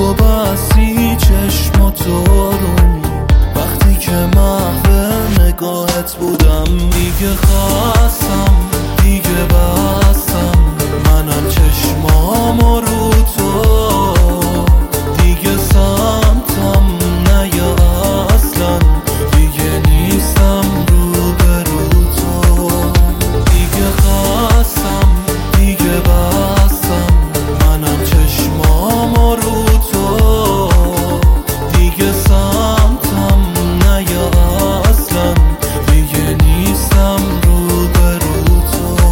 تو بستی چشماتو رو، وقتی که محو نگاهت بودم دیگه خواستم، دیگه بستم منم چشمامو رو تو، دیگه سمتم نیا اصلا، دیگه نیستم روبرو تو، دیگه خواستم دیگه بستم منم چشمامو رو تو، دیگه سمتم نیا اصلا، دیگه نیستم روبرو تو.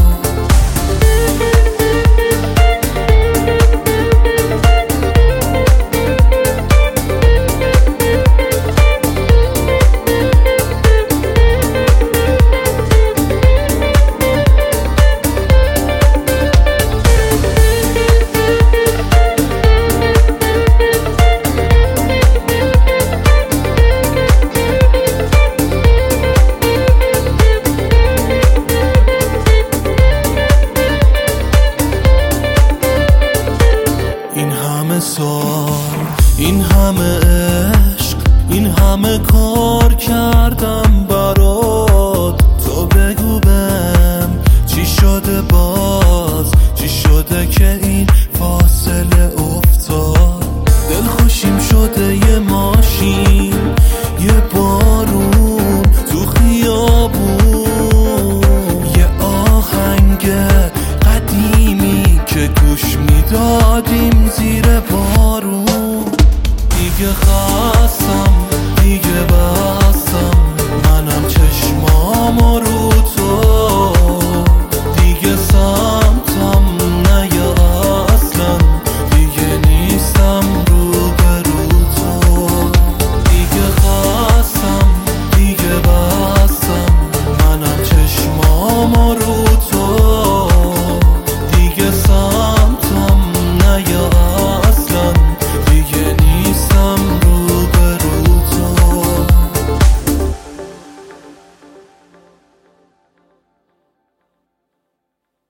این همه سال، این همه عشق، این همه کار کردم برات، تو بگو بهم چی شده باز، چی شده که این فاصله افتاد، دلخوشیم شده یه ماشین، یه بارون تو خیابون، یه آهنگ قدیمی که گوش میدادیم زیر بارون، دیگه خواستم دیگه بستم منم چشمامو